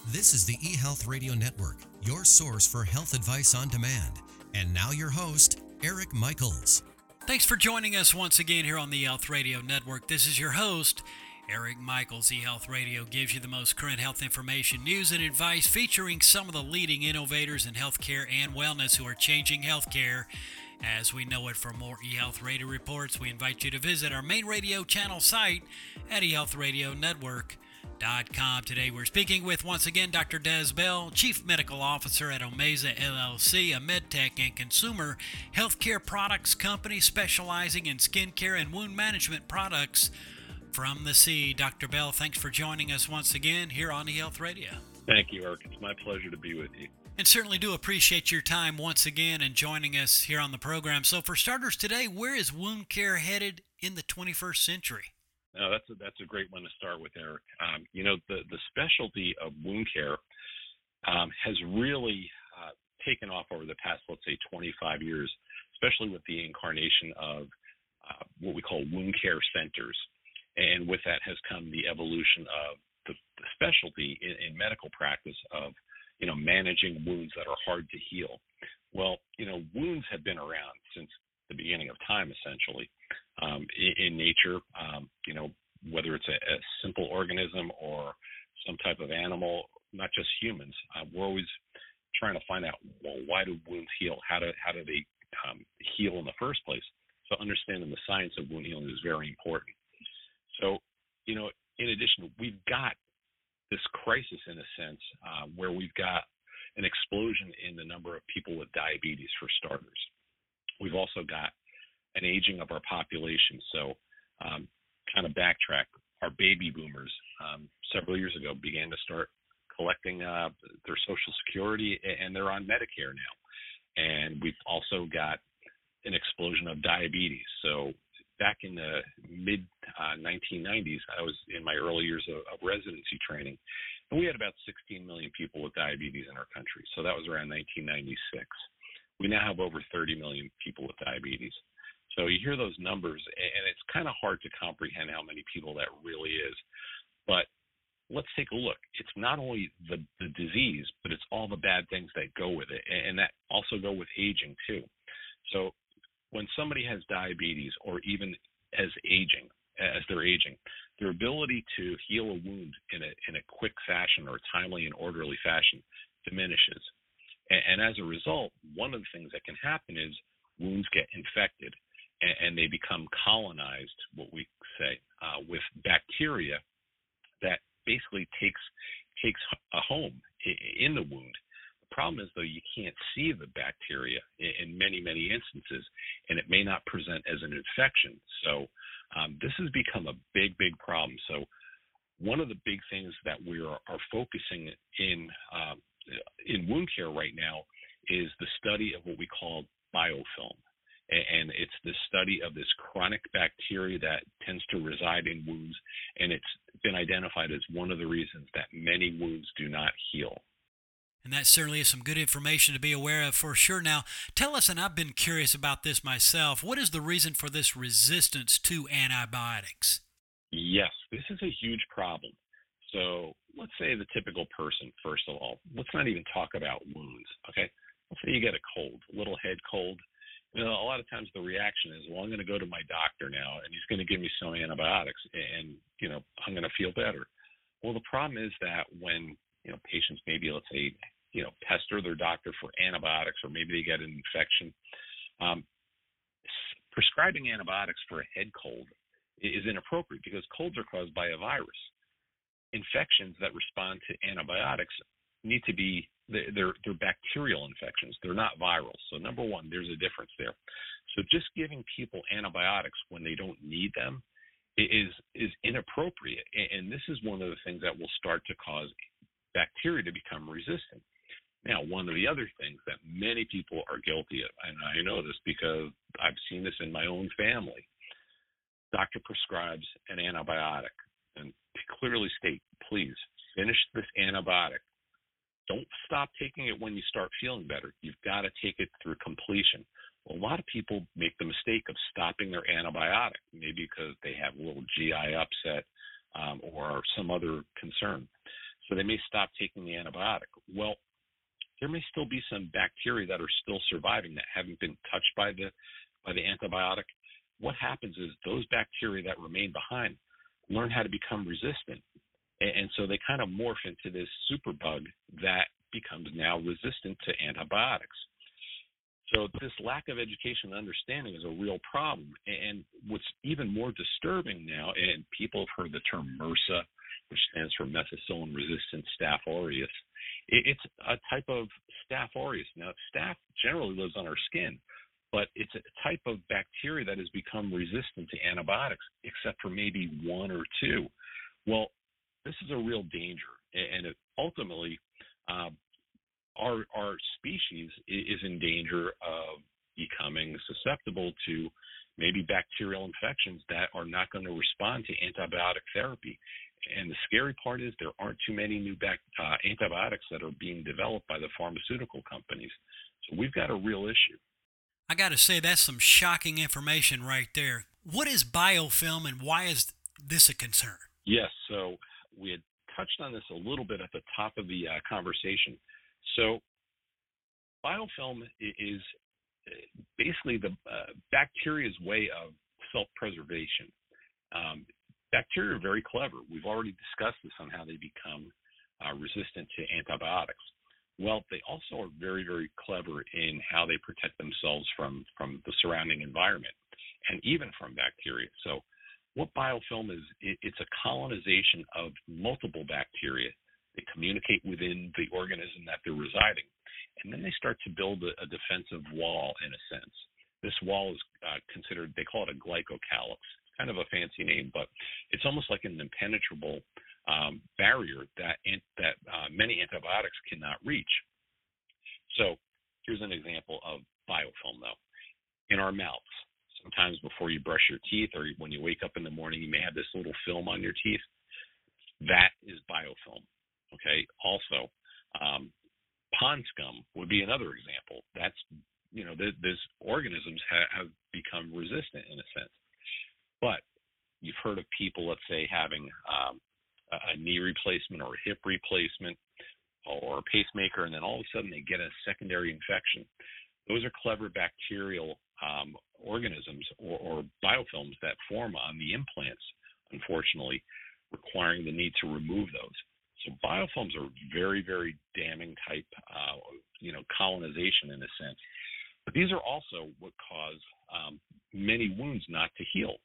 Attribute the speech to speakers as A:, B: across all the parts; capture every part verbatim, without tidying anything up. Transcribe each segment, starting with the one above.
A: This is the eHealth Radio Network, your source for health advice on demand. And now your host, Eric Michaels.
B: Thanks for joining us once again here on the eHealth Radio Network. This is your host, Eric Michaels. eHealth Radio gives you the most current health information, news, and advice featuring some of the leading innovators in healthcare and wellness who are changing healthcare as we know it. For more eHealth Radio reports, we invite you to visit our main radio channel site at e health radio network dot com. Today we're speaking with, once again, Doctor Des Bell, Chief Medical Officer at Omeza L L C, a medtech and consumer healthcare products company specializing in skincare and wound management products from the sea. Doctor Bell, thanks for joining us once again here on eHealth Radio.
C: Thank you, Eric. It's my pleasure to be with you.
B: And certainly do appreciate your time once again and joining us here on the program. So for starters today, where is wound care headed in the twenty-first century?
C: No, that's a, that's a great one to start with, Eric. Um, you know, the, the specialty of wound care um, has really uh, taken off over the past, let's say, twenty-five years, especially with the incarnation of uh, what we call wound care centers. And with that has come the evolution of the, the specialty in, in medical practice of, you know, managing wounds that are hard to heal. Well, you know, wounds have been around since the beginning of time, essentially. Um, in, in nature, um, you know, whether it's a, a simple organism or some type of animal, not just humans, uh, we're always trying to find out, well, why do wounds heal? How do how do they um, heal in the first place? So understanding the science of wound healing is very important. So, you know, in addition, we've got this crisis in a sense uh, where we've got an explosion in the number of people with diabetes, for starters. We've also got an aging of our population. So um, kind of backtrack, our baby boomers um, several years ago began to start collecting uh, their Social Security, and they're on Medicare now. And we've also got an explosion of diabetes. So back in the mid uh, nineteen nineties, I was in my early years of, of residency training, and we had about sixteen million people with diabetes in our country. So that was around nineteen ninety-six. We now have over thirty million people with diabetes. So you hear those numbers, and it's kind of hard to comprehend how many people that really is. But let's take a look. It's not only the, the disease, but it's all the bad things that go with it, and that also go with aging too. So when somebody has diabetes, or even as aging, as they're aging, their ability to heal a wound in a in a quick fashion or timely and orderly fashion diminishes. And, and as a result, one of the things that can happen is wounds get infected, and, and they become colonized, what we say, uh, with bacteria that basically takes takes a home in the wound. The problem is, though, you can't see the bacteria in many, many instances, and it may not present as an infection. So um, this has become a big, big problem. So one of the big things that we are, are focusing in um, in wound care right now is the study of what we call biofilm. And it's the study of this chronic bacteria that tends to reside in wounds, and it's been identified as one of the reasons that many wounds do not heal.
B: And that certainly is some good information to be aware of for sure. Now, tell us, and I've been curious about this myself, what is the reason for this resistance to antibiotics?
C: Yes, this is a huge problem. So let's say the typical person, first of all, let's not even talk about wounds, okay? Let's say you get a cold, a little head cold. You know, a lot of times the reaction is, well, I'm going to go to my doctor now, and he's going to give me some antibiotics, and, you know, I'm going to feel better. Well, the problem is that when, you know, patients maybe, let's say, you know, pester their doctor for antibiotics, or maybe they get an infection, um, prescribing antibiotics for a head cold is inappropriate because colds are caused by a virus. Infections that respond to antibiotics need to be, they're, they're bacterial infections. They're not viral. So number one, there's a difference there. So just giving people antibiotics when they don't need them is is inappropriate. And this is one of the things that will start to cause bacteria to become resistant. Now, one of the other things that many people are guilty of, and I know this because I've seen this in my own family, doctor prescribes an antibiotic and clearly state, please finish this antibiotic. Don't stop taking it when you start feeling better. You've got to take it through completion. Well, a lot of people make the mistake of stopping their antibiotic, maybe because they have a little G I upset um, or some other concern. so they may stop taking the antibiotic. Well, there may still be some bacteria that are still surviving that haven't been touched by the by the antibiotic. What happens is those bacteria that remain behind learn how to become resistant. And so they kind of morph into this superbug that becomes now resistant to antibiotics. So this lack of education and understanding is a real problem. And what's even more disturbing now, and people have heard the term MRSA, which stands for methicillin-resistant Staph aureus. It's a type of Staph aureus. Now, staph generally lives on our skin, but it's a type of bacteria that has become resistant to antibiotics, except for maybe one or two. Well, this is a real danger, and it ultimately, uh, our our species is in danger of becoming susceptible to maybe bacterial infections that are not going to respond to antibiotic therapy. And the scary part is there aren't too many new bac- uh, antibiotics that are being developed by the pharmaceutical companies. So we've got a real issue.
B: I got to say, that's some shocking information right there. What is biofilm, and why is this a concern?
C: Yes, so we had touched on this a little bit at the top of the uh, conversation. So biofilm is basically the uh, bacteria's way of self-preservation. Um, bacteria are very clever. We've already discussed this on how they become uh, resistant to antibiotics. Well, they also are very, very clever in how they protect themselves from, from the surrounding environment and even from bacteria. So what biofilm is, it, it's a colonization of multiple bacteria. They communicate within the organism that they're residing, and then they start to build a, a defensive wall in a sense. This wall is uh, considered, they call it a glycocalyx. It's kind of a fancy name, but it's almost like an impenetrable um, barrier that, that uh, many antibiotics cannot reach. So here's an example of biofilm, though. In our mouths, sometimes before you brush your teeth or when you wake up in the morning, you may have this little film on your teeth. That is biofilm. Okay. Also, um, pond scum would be another example. That's, you know, th- these organisms ha- have become resistant in a sense. But you've heard of people, let's say, having um, a knee replacement or a hip replacement or a pacemaker, and then all of a sudden they get a secondary infection. Those are clever bacterial um, organisms or, or biofilms that form on the implants, unfortunately, requiring the need to remove those. So biofilms are very, very damning type, uh, you know, colonization in a sense. But these are also what cause um, many wounds not to heal.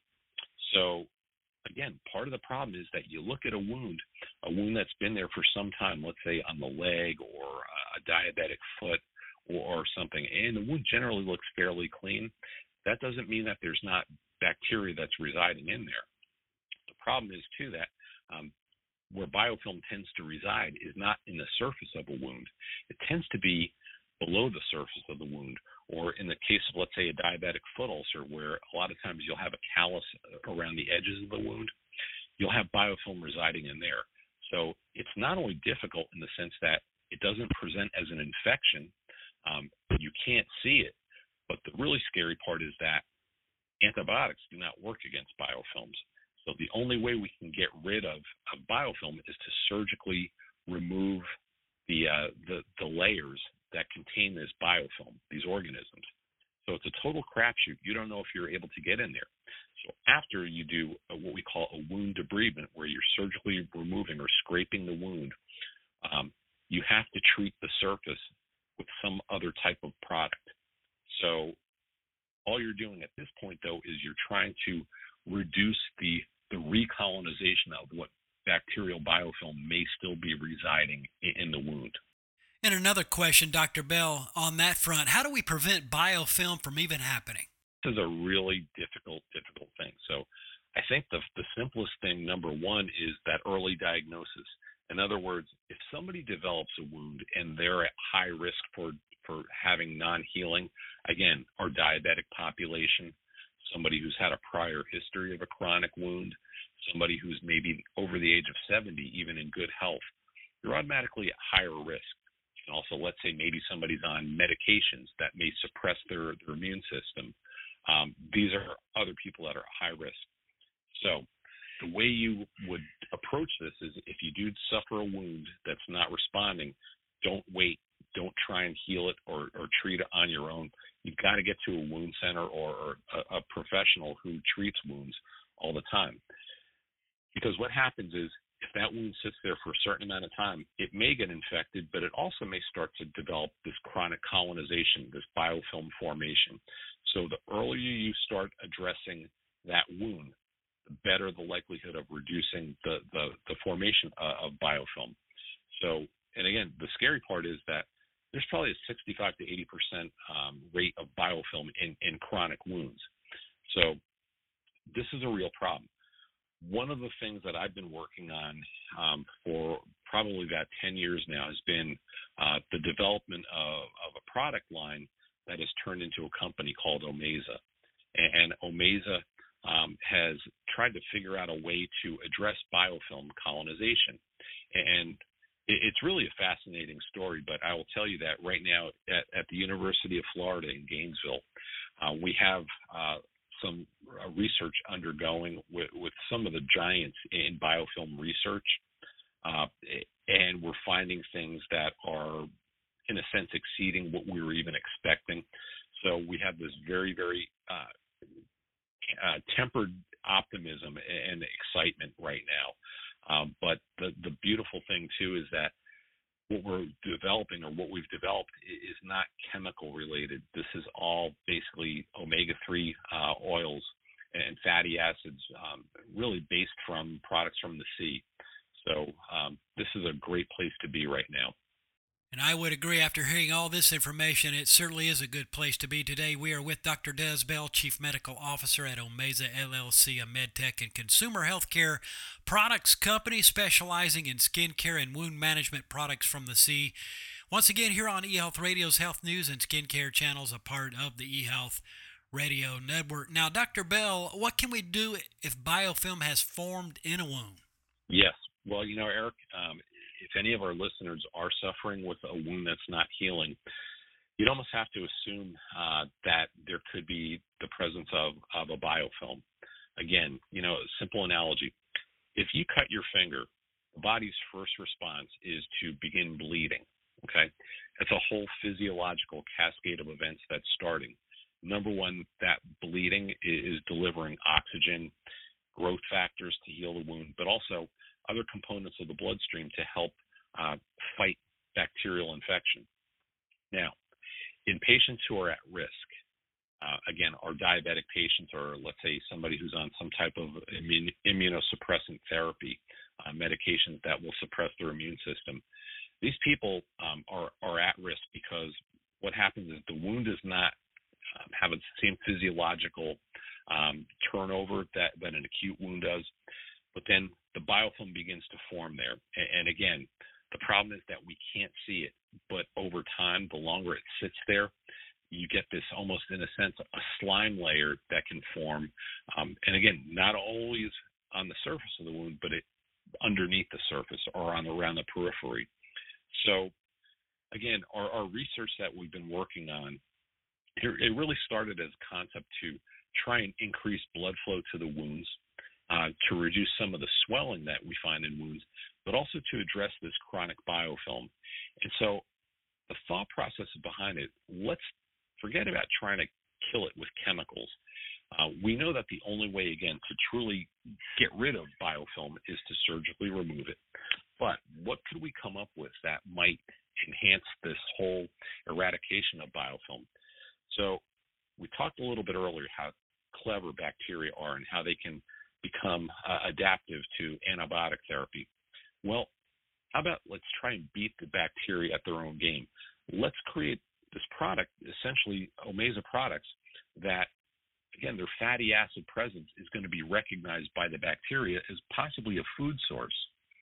C: So again, part of the problem is that you look at a wound, a wound that's been there for some time, let's say on the leg or a diabetic foot or, or something, and the wound generally looks fairly clean. That doesn't mean that there's not bacteria that's residing in there. The problem is, too, that um, where biofilm tends to reside is not in the surface of a wound. It tends to be below the surface of the wound, or in the case of, let's say, a diabetic foot ulcer, where a lot of times you'll have a callus around the edges of the wound, you'll have biofilm residing in there. So it's not only difficult in the sense that it doesn't present as an infection, um, you can't see it, but the really scary part is that antibiotics do not work against biofilms. So the only way we can get rid of, of biofilm is to surgically remove the, uh, the the layers that contain this biofilm, these organisms. So it's a total crapshoot. You don't know if you're able to get in there. So after you do a, what we call a wound debridement, where you're surgically removing or scraping the wound, um, you have to treat the surface with some other type of product. So all you're doing at this point, though, is you're trying to reduce the, the recolonization of what bacterial biofilm may still be residing in, in the wound.
B: And another question, Doctor Bell, on that front, how do we prevent biofilm from even happening?
C: This is a really difficult, difficult thing. So I think the, the simplest thing, number one, is that early diagnosis. In other words, if somebody develops a wound and they're at high risk for, for having non-healing, again, our diabetic population, somebody who's had a prior history of a chronic wound, somebody who's maybe over the age of seventy, even in good health, you're automatically at higher risk. And also, let's say maybe somebody's on medications that may suppress their, their immune system. Um, these are other people that are at high risk. So the way you would approach this is if you do suffer a wound that's not responding, don't wait. Don't try and heal it or, or treat it on your own. You've got to get to a wound center or, or a, a professional who treats wounds all the time. Because what happens is if that wound sits there for a certain amount of time, it may get infected, but it also may start to develop this chronic colonization, this biofilm formation. So the earlier you start addressing that wound, the better the likelihood of reducing the, the, the formation uh, of biofilm. So, and again, the scary part is that there's probably a sixty-five to eighty percent um, rate of biofilm in, in chronic wounds. So this is a real problem. One of the things that I've been working on um, for probably about ten years now has been uh, the development of, of a product line that has turned into a company called Omeza. And, and Omeza um, has tried to figure out a way to address biofilm colonization. And it's really a fascinating story, but I will tell you that right now at, at the University of Florida in Gainesville, uh, we have uh, some uh, research undergoing with, with some of the giants in biofilm research, uh, and we're finding things that are, in a sense, exceeding what we were even expecting. So we have this very, very uh, uh, tempered optimism and excitement right now. Um, but the, the beautiful thing, too, is that what we're developing or what we've developed is not chemical related. This is all basically omega three uh, oils and fatty acids, um, really based from products from the sea. So um, this is a great place to be right now.
B: And I would agree, after hearing all this information, it certainly is a good place to be today. We are with Doctor Des Bell, Chief Medical Officer at Omeza L L C, a medtech and consumer healthcare products company specializing in skincare and wound management products from the sea. Once again, here on eHealth Radio's Health News and Skincare channels, a part of the eHealth Radio Network. Now, Doctor Bell, what can we do if biofilm has formed in a wound?
C: Yes. Well, you know, Eric, um, if any of our listeners are suffering with a wound that's not healing, you'd almost have to assume uh, that there could be the presence of, of a biofilm. Again, you know, a simple analogy. If you cut your finger, the body's first response is to begin bleeding, okay? It's a whole physiological cascade of events that's starting. Number one, that bleeding is delivering oxygen, growth factors to heal the wound, but also other components of the bloodstream to help uh, fight bacterial infection. Now, in patients who are at risk, uh, again, our diabetic patients, or let's say somebody who's on some type of immune, immunosuppressant therapy, uh, medications that will suppress their immune system, these people um, are, are at risk because what happens is the wound does not um, have the same physiological um, turnover that, that an acute wound does. But then the biofilm begins to form there. And again, the problem is that we can't see it. But over time, the longer it sits there, you get this almost, in a sense, a slime layer that can form. Um, and again, not always on the surface of the wound, but it underneath the surface or on around the periphery. So again, our, our research that we've been working on, it, it really started as a concept to try and increase blood flow to the wounds, Uh, to reduce some of the swelling that we find in wounds, but also to address this chronic biofilm. And so the thought process behind it, let's forget about trying to kill it with chemicals. Uh, we know that the only way, again, to truly get rid of biofilm is to surgically remove it. But what could we come up with that might enhance this whole eradication of biofilm? So we talked a little bit earlier how clever bacteria are and how they can become uh, adaptive to antibiotic therapy. Well, how about let's try and beat the bacteria at their own game. Let's create this product, essentially Omeza products, that, again, their fatty acid presence is going to be recognized by the bacteria as possibly a food source.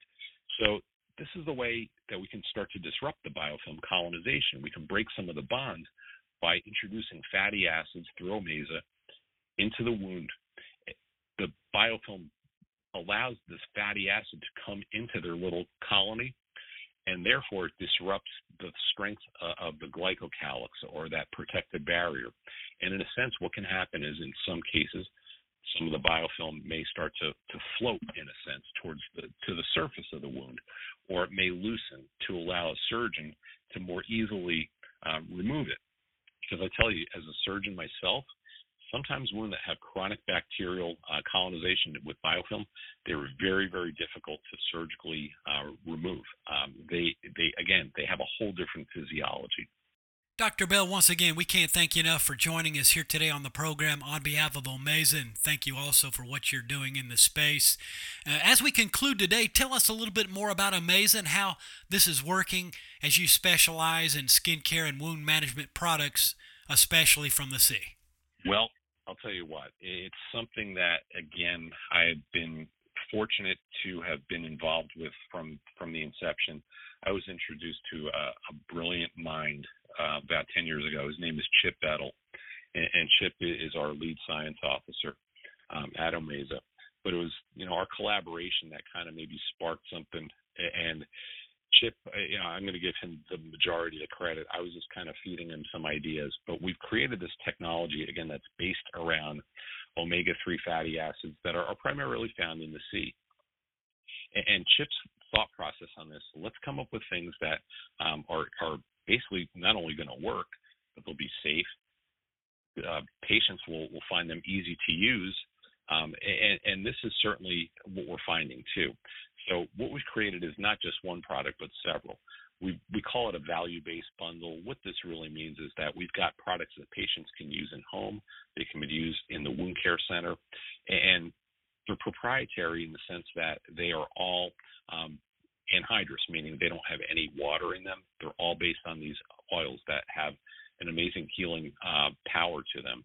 C: So this is the way that we can start to disrupt the biofilm colonization. We can break some of the bonds by introducing fatty acids through Omeza into the wound. The biofilm allows this fatty acid to come into their little colony, and therefore it disrupts the strength uh, of the glycocalyx, or that protective barrier. And in a sense, what can happen is, in some cases, some of the biofilm may start to, to float, in a sense, towards the to the surface of the wound, or it may loosen to allow a surgeon to more easily uh, remove it. Because I tell you, as a surgeon myself, sometimes wounds that have chronic bacterial uh, colonization with biofilm, they're very, very difficult to surgically uh, remove. Um, they, they, again, they have a whole different physiology.
B: Doctor Bell, once again, we can't thank you enough for joining us here today on the program on behalf of Omeza, and thank you also for what you're doing in the space. Uh, as we conclude today, tell us a little bit more about Omeza and how this is working as you specialize in skincare and wound management products, especially from the sea.
C: Well, I'll tell you what, it's something that, again, I've been fortunate to have been involved with from, from the inception. I was introduced to a, a brilliant mind uh, about ten years ago. His name is Chip Bettel, and, and Chip is our lead science officer um, at Omeza. But it was, you know, our collaboration that kind of maybe sparked something. And Chip, you know, I'm going to give him the majority of the credit. I was just kind of feeding him some ideas. But we've created this technology, again, that's based around omega three fatty acids that are, are primarily found in the sea. And, and Chip's thought process on this, let's come up with things that um, are, are basically not only going to work, but they'll be safe. Uh, patients will, will find them easy to use. Um, and, and this is certainly what we're finding too. So what we've created is not just one product, but several. We, we call it a value-based bundle. What this really means is that we've got products that patients can use in home. They can be used in the wound care center. And they're proprietary in the sense that they are all um, anhydrous, meaning they don't have any water in them. They're all based on these oils that have an amazing healing uh, power to them.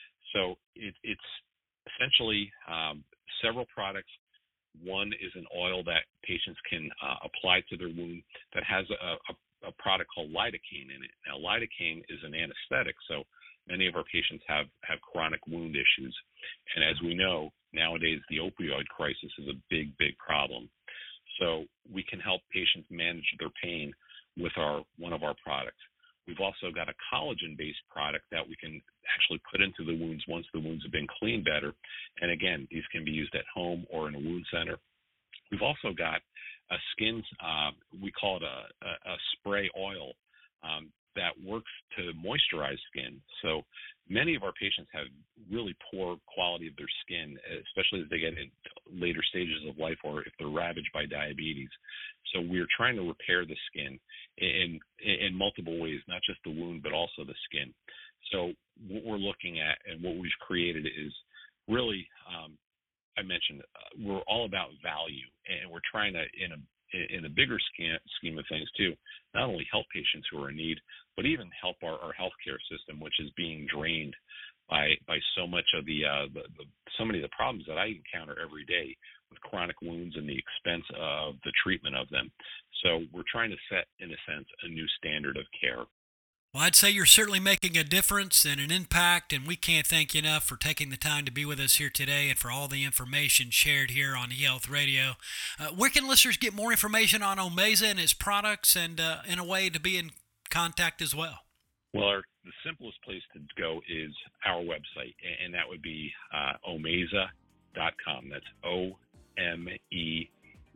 C: So it, it's essentially um, several products. One is an oil that patients can uh, apply to their wound that has a, a, a product called lidocaine in it. Now, lidocaine is an anesthetic, so many of our patients have, have chronic wound issues. And as we know, nowadays the opioid crisis is a big, big problem. So we can help patients manage their pain with our one of our products. We've also got a collagen-based product that we can actually put into the wounds once the wounds have been cleaned better. And again, these can be used at home or in a wound center. We've also got a skin, uh, we call it a, a, a spray oil um, that works to moisturize skin. So many of our patients have really poor quality of their skin, especially as they get in later stages of life or if they're ravaged by diabetes. So we're trying to repair the skin in, in multiple ways, not just the wound, but also the skin. So what we're looking at and what we've created is really, um, I mentioned, uh, we're all about value, and we're trying to, in a in a bigger scheme of things too, not only help patients who are in need, but even help our, our healthcare system, which is being drained by by so much of the, uh, the, the so many of the problems that I encounter every day with chronic wounds and the expense of the treatment of them. So we're trying to set, in a sense, a new standard of care.
B: Well, I'd say you're certainly making a difference and an impact, and we can't thank you enough for taking the time to be with us here today and for all the information shared here on eHealth Radio. Uh, where can listeners get more information on Omeza and its products and uh, in a way to be in contact as well?
C: Well, our, the simplest place to go is our website, and that would be uh, omeza dot com. That's O M E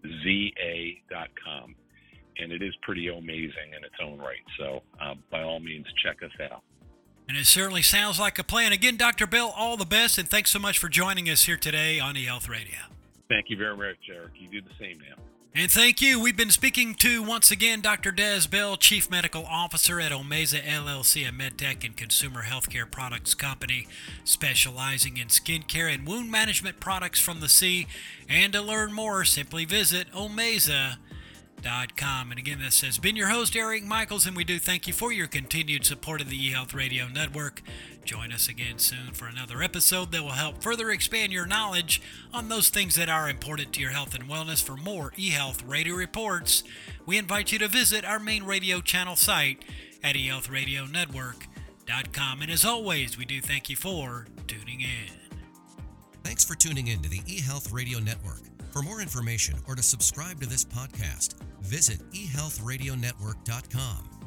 C: Z A dot com. And it is pretty amazing in its own right. So uh, by all means, check us out.
B: And it certainly sounds like a plan. Again, Doctor Bell, all the best, and thanks so much for joining us here today on eHealth Radio.
C: Thank you very much, Eric. You do the same now.
B: And thank you. We've been speaking to, once again, Doctor Des Bell, Chief Medical Officer at Omeza L L C, a medtech and consumer healthcare products company specializing in skincare and wound management products from the sea. And to learn more, simply visit omeza dot com. And again, this has been your host, Eric Michaels, and we do thank you for your continued support of the eHealth Radio Network. Join us again soon for another episode that will help further expand your knowledge on those things that are important to your health and wellness. For more eHealth Radio reports, we invite you to visit our main radio channel site at e health radio network dot com. And as always, we do thank you for tuning in.
A: Thanks for tuning in to the eHealth Radio Network. For more information or to subscribe to this podcast, visit e health radio network dot com.